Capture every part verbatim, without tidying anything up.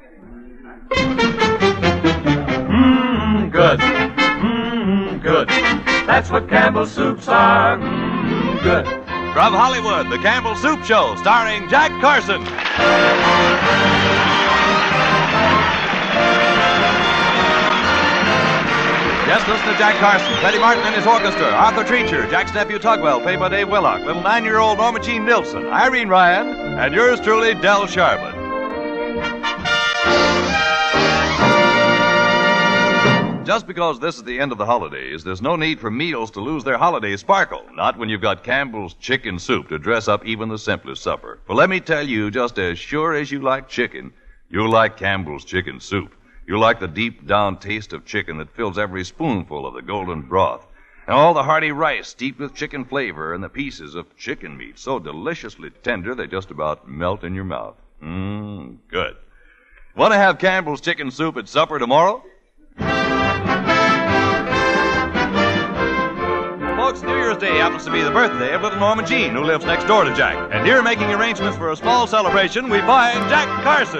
Mmm, good. Mmm, good. That's what Campbell's soups are. Mmm, good. From Hollywood, the Campbell Soup Show, starring Jack Carson. Yes, listen to Jack Carson, Freddie Martin and his orchestra, Arthur Treacher, Jack's nephew Tugwell, played by Dave Willock, little nine-year-old Norma Jean Nilsson, Irene Ryan, and yours truly, Del Sharbutt. Just because this is the end of the holidays, there's no need for meals to lose their holiday sparkle. Not when you've got Campbell's chicken soup to dress up even the simplest supper. For let me tell you, just as sure as you like chicken, you'll like Campbell's chicken soup. You'll like the deep-down taste of chicken that fills every spoonful of the golden broth. And all the hearty rice steeped with chicken flavor and the pieces of chicken meat so deliciously tender they just about melt in your mouth. Mmm, good. Want to have Campbell's chicken soup at supper tomorrow? Folks, New Year's Day happens to be the birthday of little Norma Jean, who lives next door to Jack. And here, making arrangements for a small celebration, we find Jack Carson.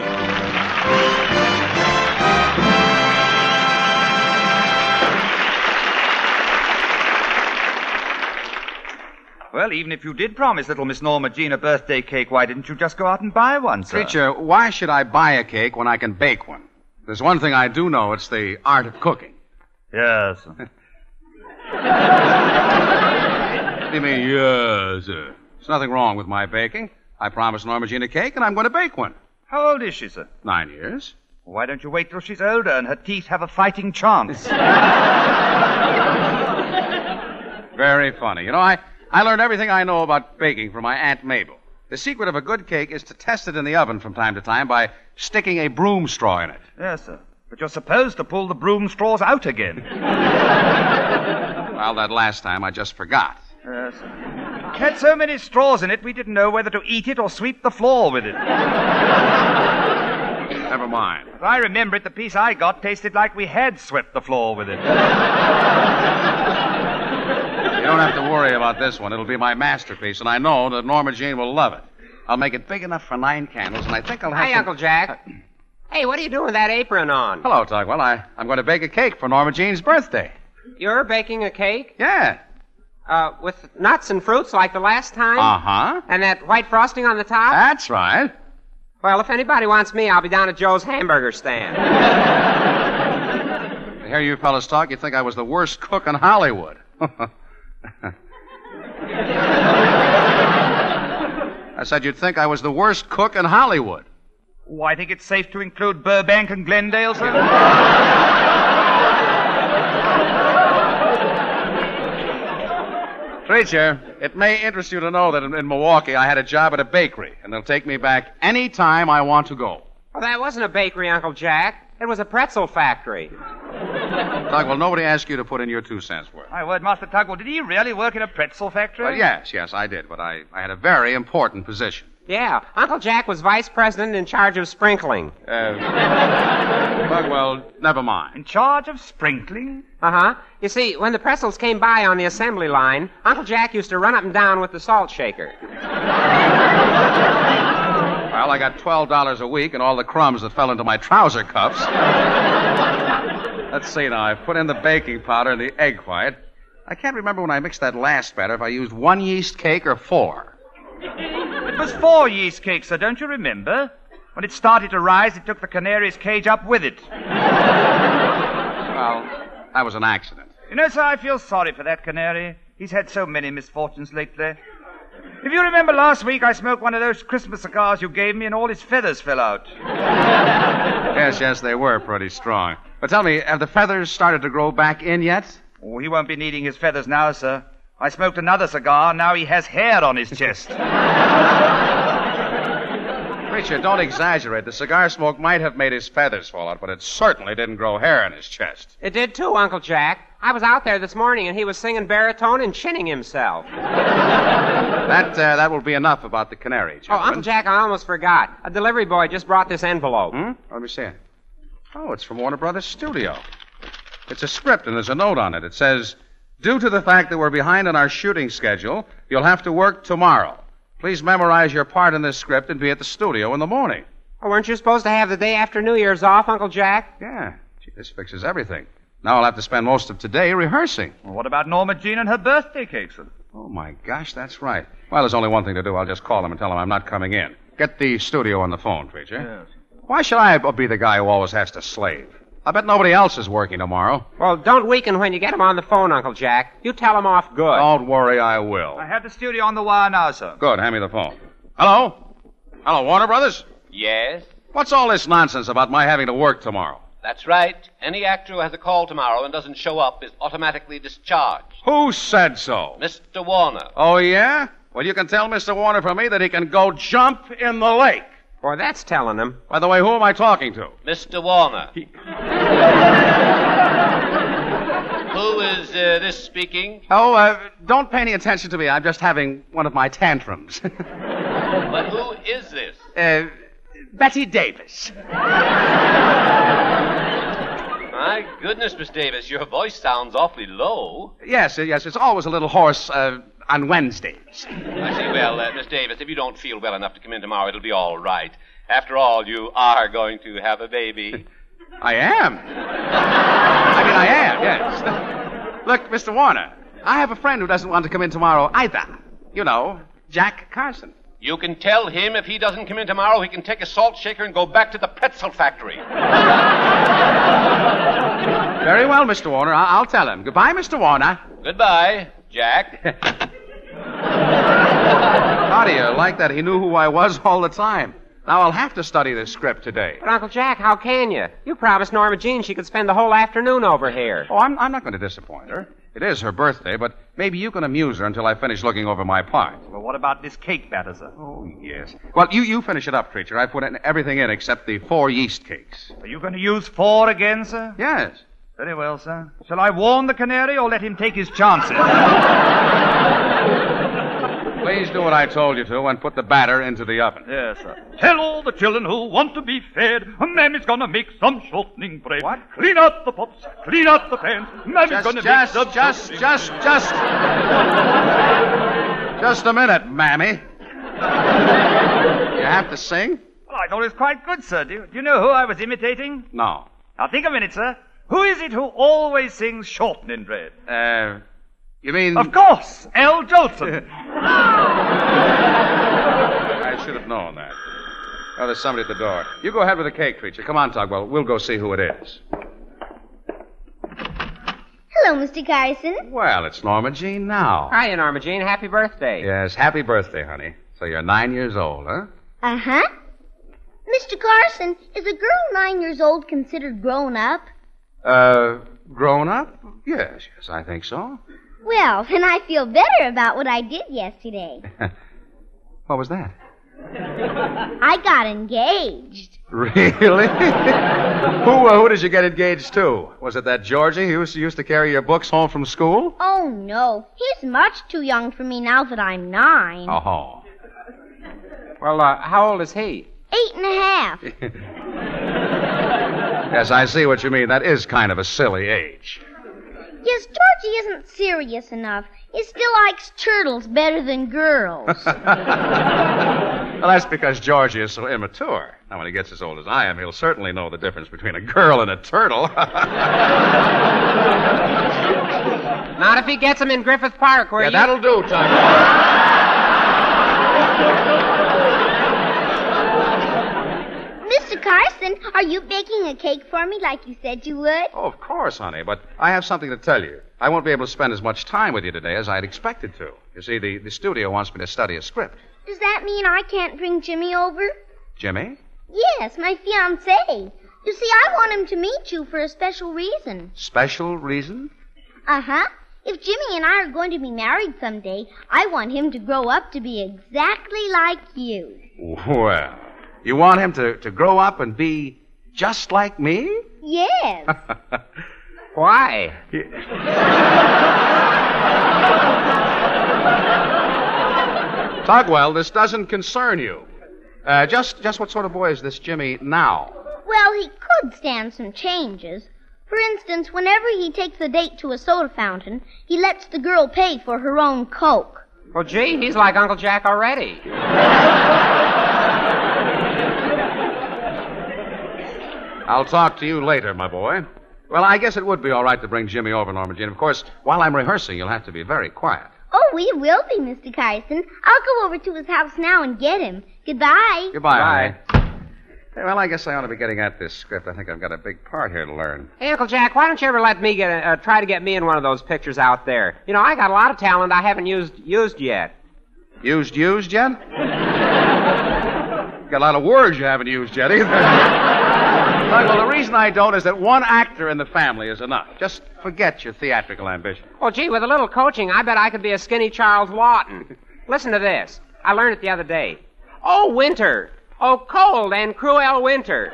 Well, even if you did promise little Miss Norma Jean a birthday cake, why didn't you just go out and buy one, sir? Treacher, why should I buy a cake when I can bake one? There's one thing I do know. It's the art of cooking. Yes. What do you mean, yes, sir? There's nothing wrong with my baking. I promised Norma Jean a cake, and I'm going to bake one. How old is she, sir? Nine years. Why don't you wait till she's older and her teeth have a fighting chance? Very funny. You know, I, I learned everything I know about baking from my Aunt Mabel. The secret of a good cake is to test it in the oven from time to time by sticking a broom straw in it. Yes, sir. But you're supposed to pull the broom straws out again. Well, that last time I just forgot. Yes. It had so many straws in it, we didn't know whether to eat it or sweep the floor with it. Never mind. As I remember it, the piece I got tasted like we had swept the floor with it. You don't have to worry about this one. It'll be my masterpiece, and I know that Norma Jean will love it. I'll make it big enough for nine candles, and I think I'll have Hi, some... Uncle Jack. Hey, what are you doing with that apron on? Hello, Tugwell. I, I'm going to bake a cake for Norma Jean's birthday. You're baking a cake? Yeah. Uh, with nuts and fruits like the last time? Uh-huh. And that white frosting on the top? That's right. Well, if anybody wants me, I'll be down at Joe's hamburger stand. To hear you fellas talk, you'd think I was the worst cook in Hollywood. I said you'd think I was the worst cook in Hollywood. Oh, I think it's safe to include Burbank and Glendale, sir. Treacher, it may interest you to know that in, in Milwaukee I had a job at a bakery, and they'll take me back any time I want to go. Well, that wasn't a bakery, Uncle Jack. It was a pretzel factory. Tugwell, nobody asked you to put in your two cents worth. My word, Master Tugwell, did he really work in a pretzel factory? Well, yes, yes, I did, but I, I had a very important position. Yeah, Uncle Jack was vice president in charge of sprinkling. Uh, Tugwell, never mind. In charge of sprinkling? Uh-huh. You see, when the pretzels came by on the assembly line, Uncle Jack used to run up and down with the salt shaker. Well, I got twelve dollars a week and all the crumbs that fell into my trouser cuffs. Let's see now. I put in the baking powder and the egg white. I can't remember when I mixed that last batter if I used one yeast cake or four. It was four yeast cakes, sir, don't you remember? When it started to rise, it took the canary's cage up with it. Well, that was an accident. You know, sir, I feel sorry for that canary. He's had so many misfortunes lately. If you remember last week, I smoked one of those Christmas cigars you gave me and all his feathers fell out. Yes, yes, they were pretty strong. But tell me, have the feathers started to grow back in yet? Oh, he won't be needing his feathers now, sir. I smoked another cigar, now he has hair on his chest. Richard, don't exaggerate. The cigar smoke might have made his feathers fall out, but it certainly didn't grow hair on his chest. It did too, Uncle Jack. I was out there this morning and he was singing baritone and chinning himself. That uh, that will be enough about the canary, Oh, gentlemen. Uncle Jack, I almost forgot. A delivery boy just brought this envelope. Hmm? Let me see it. Oh, it's from Warner Brothers Studio. It's a script and there's a note on it. It says, due to the fact that we're behind on our shooting schedule, you'll have to work tomorrow. Please memorize your part in this script and be at the studio in the morning. Oh, weren't you supposed to have the day after New Year's off, Uncle Jack? Yeah. Gee, this fixes everything. Now I'll have to spend most of today rehearsing. Well, what about Norma Jean and her birthday cake, sir? Oh, my gosh, that's right. Well, there's only one thing to do. I'll just call them and tell them I'm not coming in. Get the studio on the phone, Preacher. Yes. Why should I be the guy who always has to slave? I bet nobody else is working tomorrow. Well, don't weaken when you get him on the phone, Uncle Jack. You tell him off good. Don't worry, I will. I have the studio on the wire now, sir. Good, hand me the phone. Hello? Hello, Warner Brothers? Yes, What's all this nonsense about my having to work tomorrow? that's right. Any actor who has a call tomorrow and doesn't show up is automatically discharged. Who said so? Mister Warner. Oh, yeah? Well, you can tell Mister Warner for me that he can go jump in the lake. Boy, that's telling him. By the way, who am I talking to? Mister Warner. Who is uh, this speaking? Oh, uh, don't pay any attention to me. I'm just having one of my tantrums. But who is this? uh, Betty Davis. My goodness, Miss Davis, your voice sounds awfully low. Yes, uh, yes, it's always a little hoarse uh, on Wednesdays. I see. Well, uh, Miss Davis, if you don't feel well enough to come in tomorrow, it'll be all right. After all, you are going to have a baby. I am. I mean, I am, yes. Look, Mister Warner, I have a friend who doesn't want to come in tomorrow either. You know, Jack Carson. You can tell him if he doesn't come in tomorrow, he can take a salt shaker and go back to the pretzel factory. Very well, Mister Warner. I- I'll tell him. Goodbye, Mister Warner. Goodbye, Jack. How do you like that? He knew who I was all the time. Now I'll have to study this script today. But, Uncle Jack, how can you? You promised Norma Jean she could spend the whole afternoon over here. Oh, I'm, I'm not going to disappoint her. It is her birthday, but maybe you can amuse her until I finish looking over my part. Well, what about this cake batter, sir? Oh, yes. Well, you, you finish it up, Treacher. I put in everything in except the four yeast cakes. Are you going to use four again, sir? Yes. Very well, sir. Shall I warn the canary or let him take his chances? Please do what I told you to and put the batter into the oven. Yes, sir. Tell all the children who want to be fed, Mammy's gonna make some shortening bread. What? Clean out the pots, clean out the pans. Mammy's Just, gonna just, make some just, shortening- just, just. Just a minute, Mammy. You have to sing? Well, I thought it was quite good, sir. Do you, do you know who I was imitating? No. Now, think a minute, sir. Who is it who always sings shortening bread? Uh, you mean... Of course, Al Jolson. I should have known that. Oh, there's somebody at the door. You go ahead with the cake, Treacher. Come on, Tugwell. We'll go see who it is. Hello, Mister Carson. Well, it's Norma Jean now. Hiya, Norma Jean. Happy birthday. Yes, happy birthday, honey. So you're nine years old, huh? Uh-huh. Mister Carson, is a girl nine years old considered grown up? Uh, grown up? Yes, yes, I think so. Well, then I feel better about what I did yesterday. What was that? I got engaged. Really? who, uh, who did you get engaged to? Was it that Georgie who used to, used to carry your books home from school? Oh, no. He's much too young for me now that I'm nine. Oh. Well, uh, how old is he? Eight and a half. Yes, I see what you mean. That is kind of a silly age. Yes, Georgie isn't serious enough. He still likes turtles better than girls. Well, that's because Georgie is so immature. Now, when he gets as old as I am, he'll certainly know the difference between a girl and a turtle. Not if he gets him in Griffith Park, where Yeah, you... that'll do, Tugwell. Mister Carson, are you baking a cake for me like you said you would? Oh, of course, honey, but I have something to tell you. I won't be able to spend as much time with you today as I'd expected to. You see, the, the studio wants me to study a script. Does that mean I can't bring Jimmy over? Jimmy? Yes, my fiancé. You see, I want him to meet you for a special reason. Special reason? Uh-huh. If Jimmy and I are going to be married someday, I want him to grow up to be exactly like you. Well, you want him to, to grow up and be just like me? Yes. Why? Tugwell, this doesn't concern you. Uh, just, just what sort of boy is this Jimmy now? Well, he could stand some changes. For instance, whenever he takes a date to a soda fountain, he lets the girl pay for her own Coke. Well, gee, he's like Uncle Jack already. I'll talk to you later, my boy. Well, I guess it would be all right to bring Jimmy over, Norma Jean. Of course, while I'm rehearsing, you'll have to be very quiet. Oh, we will be, Mister Carson. I'll go over to his house now and get him. Goodbye. Goodbye, honey. Hey, well, I guess I ought to be getting at this script. I think I've got a big part here to learn. Hey, Uncle Jack, why don't you ever let me get a, uh, try to get me in one of those pictures out there? You know, I got a lot of talent I haven't used used yet. Used, used yet? Got a lot of words you haven't used yet either. Right, well, the reason I don't is that one actor in the family is enough. Just forget your theatrical ambition. Well, gee, with a little coaching, I bet I could be a skinny Charles Lawton. Listen to this. I learned it the other day. Oh, winter. Oh, cold and cruel winter.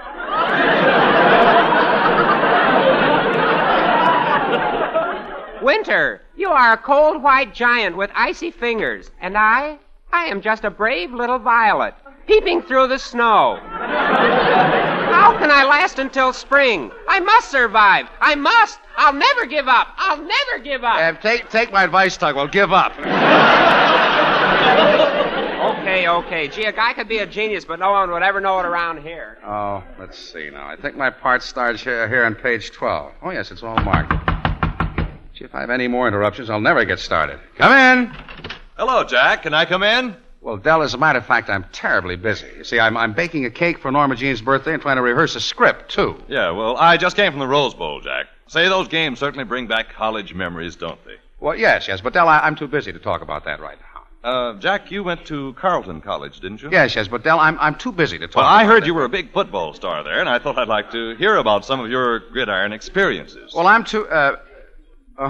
Winter, you are a cold white giant with icy fingers, and I, I am just a brave little violet, peeping through the snow. How can I last until spring? I must survive. I must. I'll never give up. I'll never give up. Uh, take, take my advice, Tugwell. Give up. Okay, okay. Gee, a guy could be a genius, but no one would ever know it around here. Oh, let's see now. I think my part starts here, here on page twelve. Oh, yes, it's all marked. Gee, if I have any more interruptions, I'll never get started. Come in. Hello, Jack. Can I come in? Well, Dell, as a matter of fact, I'm terribly busy. You see, I'm, I'm baking a cake for Norma Jean's birthday and trying to rehearse a script, too. Yeah, well, I just came from the Rose Bowl, Jack. Say, those games certainly bring back college memories, don't they? Well, yes, yes, but Dell, I, I'm too busy to talk about that right now. Uh, Jack, you went to Carleton College, didn't you? Yes, yes, but Dell, I'm, I'm too busy to talk Well, about I heard that. you were a big football star there, and I thought I'd like to hear about some of your gridiron experiences. Well, I'm too, uh... you,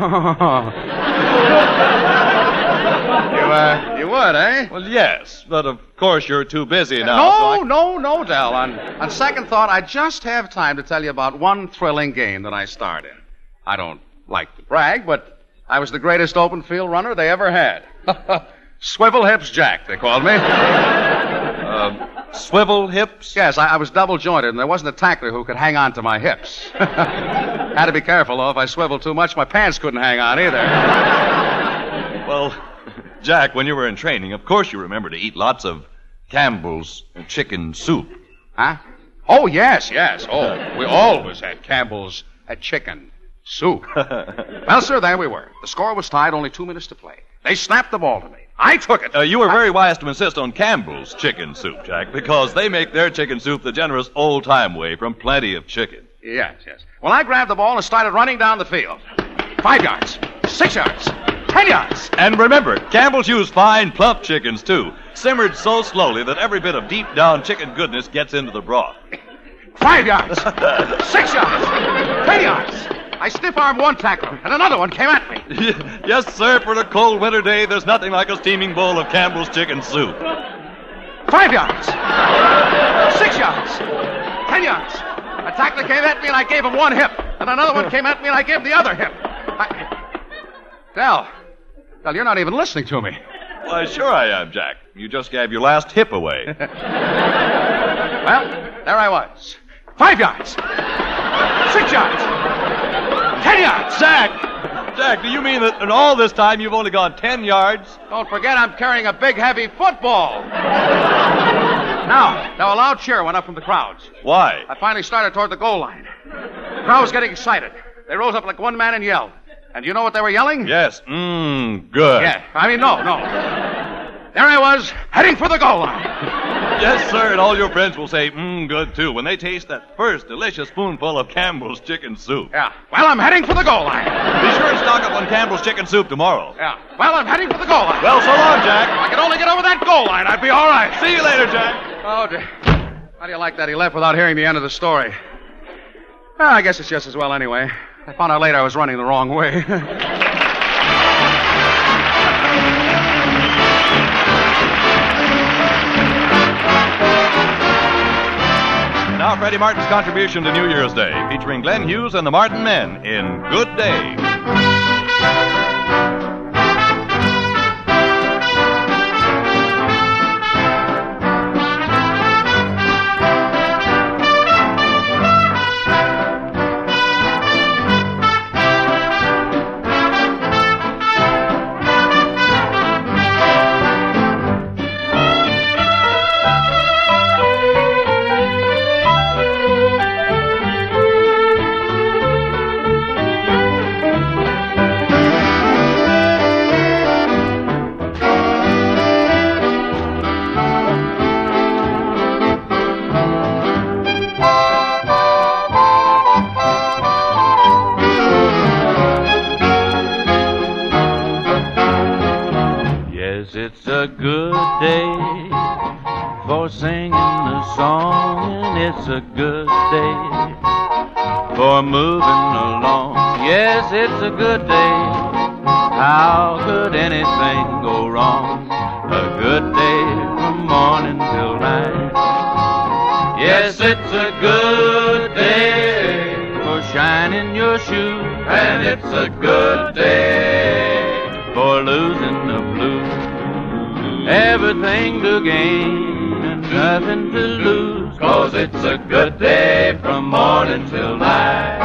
uh, you would, eh? Well, yes, but of course you're too busy now. No, so I... no, no, Dell. On, on second thought, I just have time to tell you about one thrilling game that I starred in. I don't like to brag, but I was the greatest open field runner they ever had. Swivel Hips Jack, they called me. uh, swivel hips? Yes, I, I was double jointed, and there wasn't a tackler who could hang on to my hips. Had to be careful, though. If I swiveled too much, my pants couldn't hang on either. Well, Jack, when you were in training, of course you remember to eat lots of Campbell's chicken soup. Huh? Oh, yes, yes. Oh, we always had Campbell's uh, chicken soup. Well, sir, there we were. The score was tied, only two minutes to play. They snapped the ball to me. I took it. Uh, you were very wise to insist on Campbell's chicken soup, Jack, because they make their chicken soup the generous old-time way from plenty of chicken. Yes, yes. Well, I grabbed the ball and started running down the field. Five yards, six yards, ten yards. And remember, Campbell's use fine, plump chickens, too, simmered so slowly that every bit of deep-down chicken goodness gets into the broth. Five yards, six yards, ten yards. I stiff-armed one tackler, and another one came at me. Yes, sir, for a cold winter day, there's nothing like a steaming bowl of Campbell's chicken soup. Five yards, six yards, ten yards. A tackler came at me, and I gave him one hip. And another one came at me, and I gave him the other hip. I... Del, Del, you're not even listening to me. Why, sure I am, Jack. You just gave your last hip away. Well, there I was. Five yards, six yards, ten yards. Jack! Jack, do you mean that in all this time you've only gone ten yards? Don't forget I'm carrying a big, heavy football. Now, now a loud cheer went up from the crowds. Why? I finally started toward the goal line. The crowd was getting excited. They rose up like one man and yelled. And you know what they were yelling? Yes. Mmm, good. Yeah. I mean, no, no. There I was, heading for the goal line. Yes, sir, and all your friends will say, mmm, good, too, when they taste that first delicious spoonful of Campbell's chicken soup. Yeah. Well, I'm heading for the goal line. Be sure and stock up on Campbell's chicken soup tomorrow. Yeah. Well, I'm heading for the goal line. Well, so long, Jack. If I could only get over that goal line, I'd be all right. See you later, Jack. Oh, dear. How do you like that? He left without hearing the end of the story. Well, I guess it's just as well anyway. I found out later I was running the wrong way. Now, Freddie Martin's contribution to New Year's Day, featuring Glenn Hughes and the Martin Men in Good Day. for singing a song, and it's a good day for moving along. Yes, it's a good day. How could anything go wrong? A good day from morning till night. Yes, it's a good day for shining your shoes, and it's a good day for losing the blues. Everything to gain and nothing to lose, 'cause it's a good day from morning till night.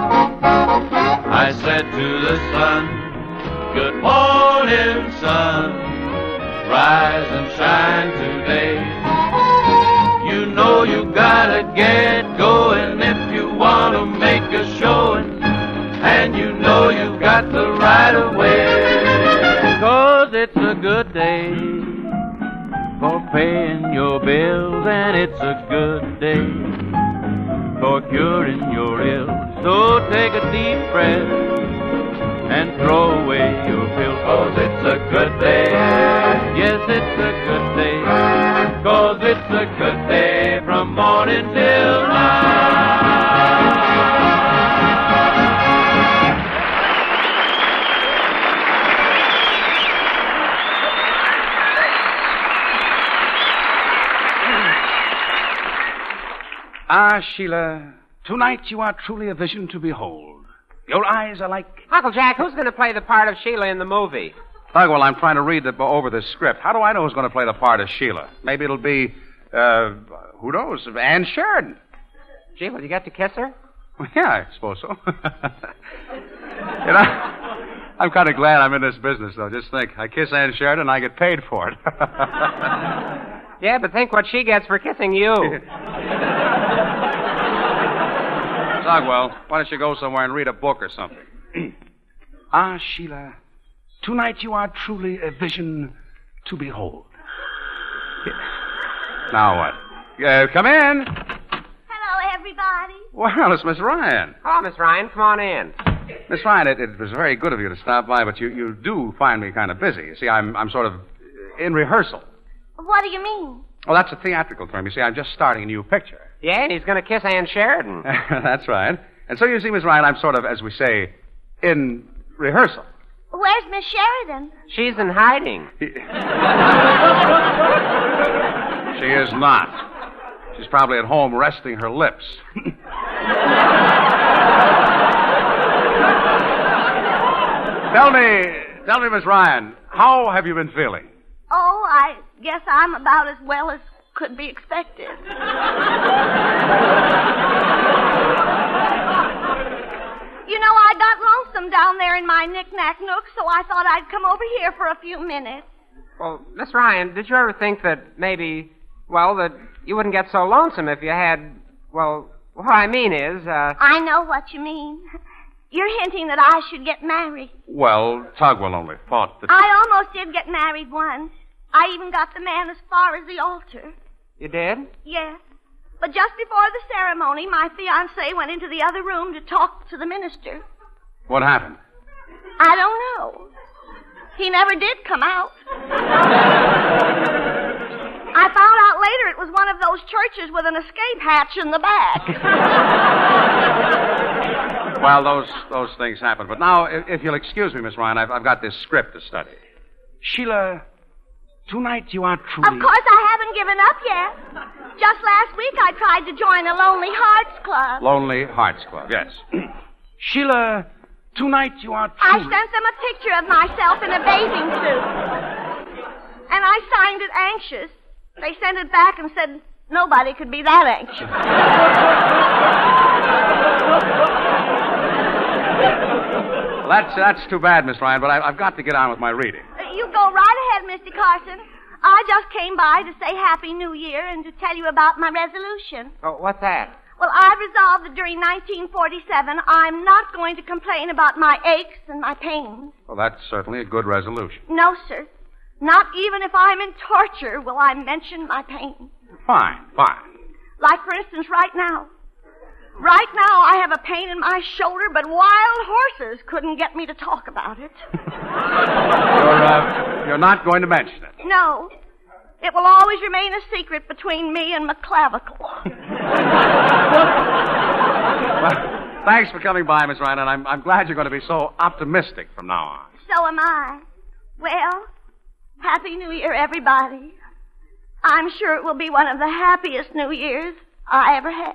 I said to the sun, good morning, sun, rise and shine today. You know you gotta get going if you want to make a showing, and you know you got the right of way. 'Cause it's a good day for paying your bills, and it's a good day for curing your ills. So take a deep breath and throw away your pills, 'cause it's a good day. Yes, it's a good day, 'cause it's a good day from morning till night. Ah, Sheila, tonight you are truly a vision to behold. Your eyes are like... Uncle Jack, who's going to play the part of Sheila in the movie? Tugwell, I'm trying to read the, over the script. How do I know who's going to play the part of Sheila? Maybe it'll be, uh, who knows, Ann Sheridan. Gee, will you get to kiss her? Well, yeah, I suppose so. You know, I'm kind of glad I'm in this business, though. Just think, I kiss Ann Sheridan and I get paid for it. Yeah, but think what she gets for kissing you. Tugwell, why don't you go somewhere and read a book or something? Ah, Sheila, tonight you are truly a vision to behold. Now what? Uh, come in. Hello, everybody. Well, it's Miss Ryan. Oh, Miss Ryan, come on in. Miss Ryan, it, it was very good of you to stop by, but you, you do find me kind of busy. You see, I'm, I'm sort of in rehearsal. What do you mean? Well, that's a theatrical term. You see, I'm just starting a new picture. Yeah, and he's going to kiss Ann Sheridan. That's right. And so you see, Miss Ryan, I'm sort of, as we say, in rehearsal. Where's Miss Sheridan? She's in hiding. She is not. She's probably at home resting her lips. Tell me, tell me, Miss Ryan, how have you been feeling? Oh, I guess I'm about as well as could be expected. You know, I got lonesome down there in my knick-knack nook, so I thought I'd come over here for a few minutes. Well, Miss Ryan, did you ever think that maybe, well, that you wouldn't get so lonesome if you had, well, what I mean is, uh... I know what you mean. You're hinting that I should get married. Well, Tugwell only thought that... I almost did get married once. I even got the man as far as the altar. You did? Yes. But just before the ceremony, my fiancé went into the other room to talk to the minister. What happened? I don't know. He never did come out. I found out later it was one of those churches with an escape hatch in the back. Well, those those things happen. But now, if, if you'll excuse me, Miss Ryan, I've, I've got this script to study. Sheila, tonight you are truly... Of course I haven't given up yet. Just last week I tried to join a Lonely Hearts Club. Lonely Hearts Club, yes. Sheila, tonight you are truly... I sent them a picture of myself in a bathing suit. And I signed it anxious. They sent it back and said nobody could be that anxious. Well, that's, that's too bad, Miss Ryan, but I, I've got to get on with my reading. Uh, you go right ahead, Mister Carson. I just came by to say Happy New Year and to tell you about my resolution. Oh, what's that? Well, I've resolved that during nineteen forty-seven, I'm not going to complain about my aches and my pains. Well, that's certainly a good resolution. No, sir. Not even if I'm in torture will I mention my pain. Fine, fine. Like, for instance, right now. Right now, I have a pain in my shoulder, but wild horses couldn't get me to talk about it. You're, uh, you're not going to mention it. No. It will always remain a secret between me and my clavicle. Well, thanks for coming by, Miss Ryan, and I'm, I'm glad you're going to be so optimistic from now on. So am I. Well, Happy New Year, everybody. I'm sure it will be one of the happiest New Years I ever had.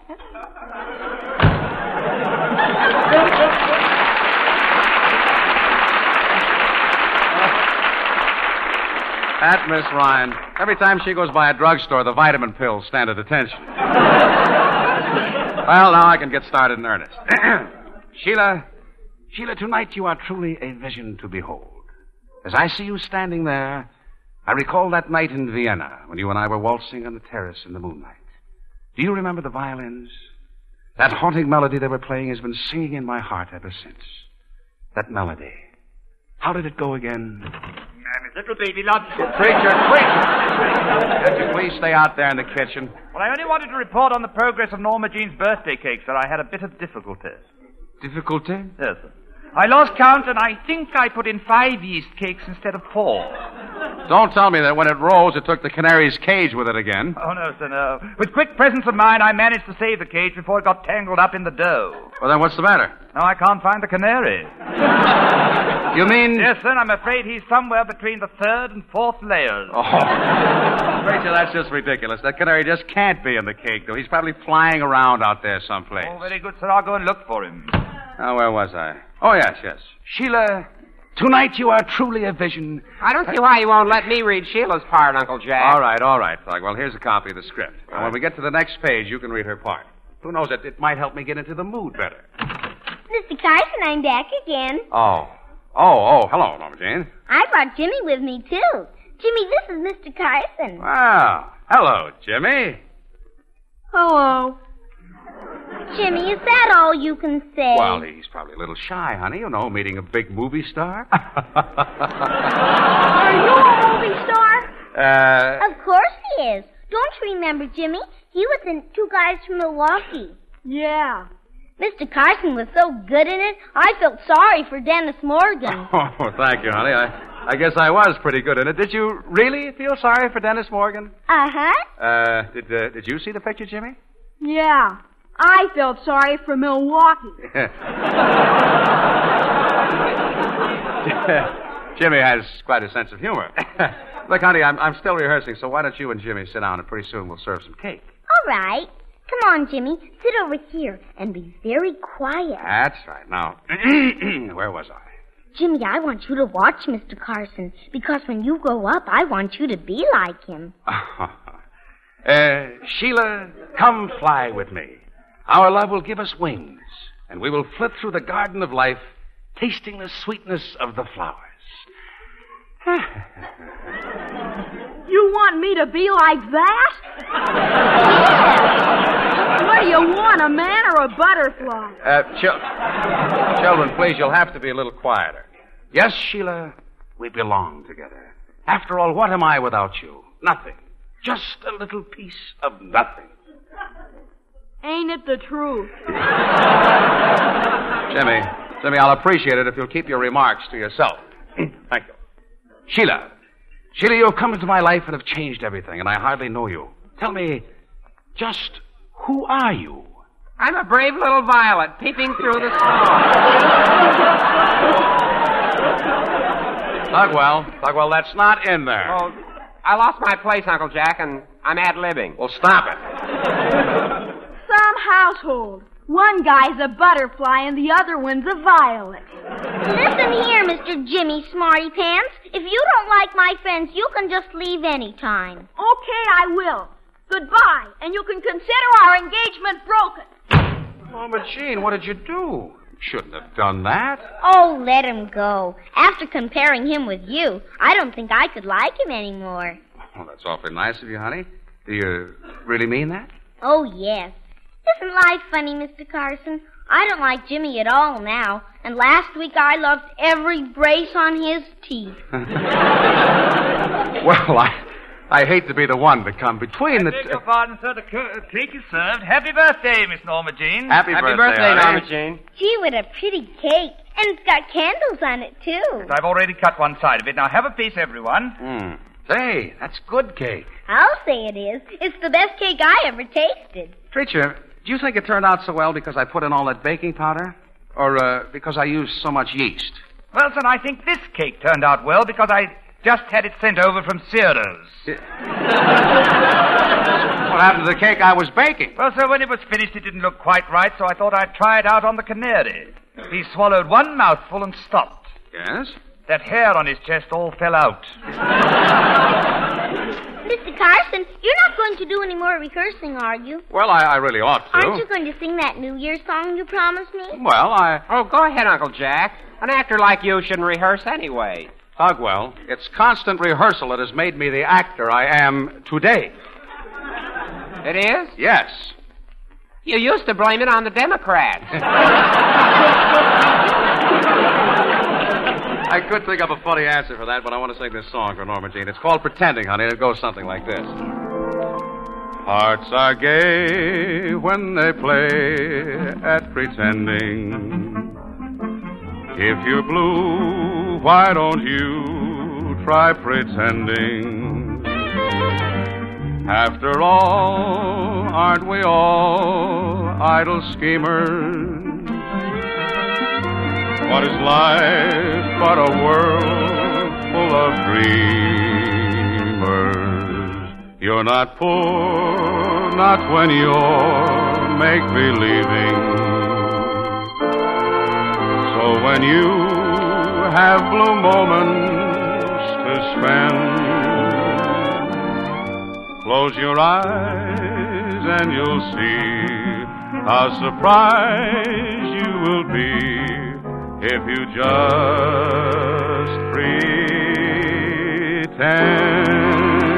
That Miss Ryan. Every time she goes by a drugstore, the vitamin pills stand at attention. Well, now I can get started in earnest. Sheila, Sheila, tonight you are truly a vision to behold. As I see you standing there, I recall that night in Vienna when you and I were waltzing on the terrace in the moonlight. Do you remember the violins? That haunting melody they were playing has been singing in my heart ever since. That melody. How did it go again? Little baby loves you. Preacher, quick! Could you please stay out there in the kitchen? Well, I only wanted to report on the progress of Norma Jean's birthday cake, sir. I had a bit of difficulty. Difficulty? Yes, sir. I lost count, and I think I put in five yeast cakes instead of four. Don't tell me that when it rose, it took the canary's cage with it again. Oh, no, sir, no. With quick presence of mind, I managed to save the cage before it got tangled up in the dough. Well, then what's the matter? Now I can't find the canary. You mean... Yes, sir, I'm afraid he's somewhere between the third and fourth layers. Oh. Rachel, that's just ridiculous. That canary just can't be in the cake, though. He's probably flying around out there someplace. Oh, very good, sir. I'll go and look for him. Oh, where was I? Oh, yes, yes. Sheila, tonight you are truly a vision. I don't see why you won't let me read Sheila's part, Uncle Jack. All right, all right, Thug. Well, here's a copy of the script. Now, when we get to the next page, you can read her part. Who knows, it, it might help me get into the mood better. Mister Carson, I'm back again. Oh. Oh, oh, hello, Norma Jean. I brought Jimmy with me, too. Jimmy, this is Mister Carson. Wow. Hello, Jimmy. Hello. Jimmy, is that all you can say? Well, he's probably a little shy, honey. You know, meeting a big movie star. Are you a movie star? Uh... Of course he is. Don't you remember, Jimmy? He was in Two Guys from Milwaukee. Yeah. Mister Carson was so good in it, I felt sorry for Dennis Morgan. Oh, thank you, honey. I, I guess I was pretty good in it. Did you really feel sorry for Dennis Morgan? Uh-huh. Uh, did, uh, did you see the picture, Jimmy? Yeah. I felt sorry for Milwaukee. Jimmy has quite a sense of humor. Look, honey, I'm, I'm still rehearsing, so why don't you and Jimmy sit down and pretty soon we'll serve some cake. All right. Come on, Jimmy. Sit over here and be very quiet. That's right. Now, where was I? Jimmy, I want you to watch Mister Carson, because when you grow up, I want you to be like him. uh, Sheila, come fly with me. Our love will give us wings, and we will flit through the garden of life, tasting the sweetness of the flowers. You want me to be like that? What do you want, a man or a butterfly? Uh, chil- children, please, you'll have to be a little quieter. Yes, Sheila, we belong together. After all, what am I without you? Nothing. Just a little piece of nothing. Ain't it the truth? Jimmy, Jimmy, I'll appreciate it if you'll keep your remarks to yourself. Thank you. Sheila, Sheila, you've come into my life and have changed everything, and I hardly know you. Tell me, just who are you? I'm a brave little violet peeping through the snow. Tugwell, Tugwell, that's not in there. Oh, I lost my place, Uncle Jack, and I'm ad-libbing. Well, stop it. Some household. One guy's a butterfly and the other one's a violet. Listen here, Mister Jimmy Smarty Pants. If you don't like my friends, you can just leave any time. Okay, I will. Goodbye, and you can consider our engagement broken. Mama Jean, what did you do? You shouldn't have done that. Oh, let him go. After comparing him with you, I don't think I could like him anymore. Oh, that's awfully nice of you, honey. Do you really mean that? Oh, yes. Isn't life funny, Mister Carson? I don't like Jimmy at all now, and last week I loved every brace on his teeth. Well, I I hate to be the one to come between I the... beg T- your pardon, sir. The c- cake is served. Happy birthday, Miss Norma Jean. Happy, Happy birthday, birthday, honey. Norma Jean. Gee, what a pretty cake. And it's got candles on it, too. I've already cut one side of it. Now have a piece, everyone. Mm. Say, that's good cake. I'll say it is. It's the best cake I ever tasted. Treacher, do you think it turned out so well because I put in all that baking powder? Or uh, because I used so much yeast? Well, son, I think this cake turned out well because I just had it sent over from Sears. What happened to the cake I was baking? Well, sir, when it was finished, it didn't look quite right, so I thought I'd try it out on the canary. He swallowed one mouthful and stopped. Yes? That hair on his chest all fell out. Mister Carson, you're not going to do any more rehearsing, are you? Well, I, I really ought to. Aren't you going to sing that New Year's song you promised me? Well, I... Oh, go ahead, Uncle Jack. An actor like you shouldn't rehearse anyway. Tugwell, it's constant rehearsal that has made me the actor I am today. It is? Yes. You used to blame it on the Democrats. I could think of a funny answer for that, but I want to sing this song for Norma Jean. It's called Pretending, honey, and it goes something like this. Hearts are gay when they play at pretending. If you're blue, why don't you try pretending? After all, aren't we all idle schemers? What is life but a world full of dreamers? You're not poor, not when you're make-believing. So when you have blue moments to spend, close your eyes and you'll see how surprised you will be if you just pretend.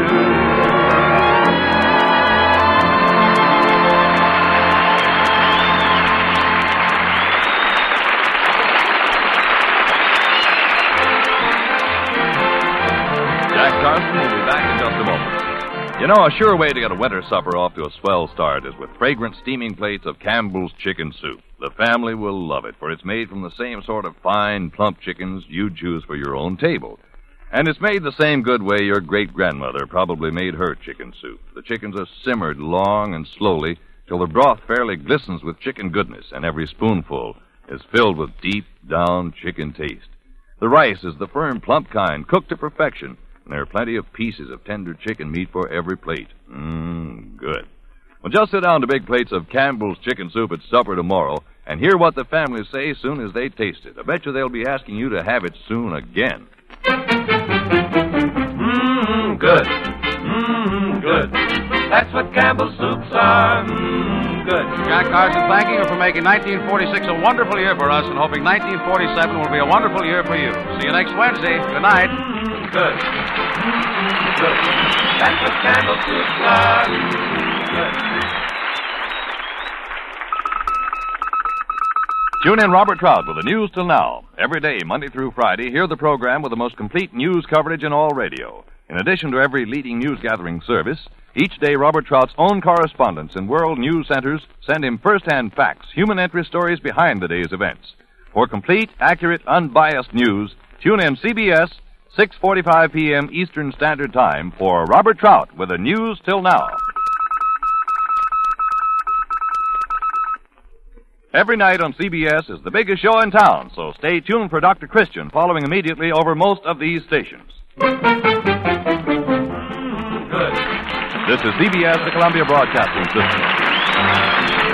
Jack Carson will be back in just a moment. You know, a sure way to get a winter supper off to a swell start is with fragrant steaming plates of Campbell's chicken soup. The family will love it, for it's made from the same sort of fine, plump chickens you'd choose for your own table. And it's made the same good way your great-grandmother probably made her chicken soup. The chickens are simmered long and slowly till the broth fairly glistens with chicken goodness, and every spoonful is filled with deep-down chicken taste. The rice is the firm, plump kind, cooked to perfection, and there are plenty of pieces of tender chicken meat for every plate. Mmm, good. Well, just sit down to big plates of Campbell's chicken soup at supper tomorrow and hear what the families say as soon as they taste it. I bet you they'll be asking you to have it soon again. Mmm, good. Mmm, good. That's what Campbell's soups are. Mmm, good. Jack Carson, thanking you for making nineteen forty-six a wonderful year for us and hoping nineteen forty-seven will be a wonderful year for you. See you next Wednesday. Good night. Mmm, good. Mmm, good. That's what Campbell's soups are. Mmm, good. Tune in Robert Trout with the news till now. Every day, Monday through Friday, hear the program with the most complete news coverage in all radio. In addition to every leading news-gathering service, each day Robert Trout's own correspondents in world news centers send him first-hand facts, human interest stories behind the day's events. For complete, accurate, unbiased news, tune in C B S, six forty-five p.m. Eastern Standard Time for Robert Trout with the news till now. Every night on C B S is the biggest show in town, so stay tuned for Doctor Christian following immediately over most of these stations. Good. This is C B S, the Columbia Broadcasting System.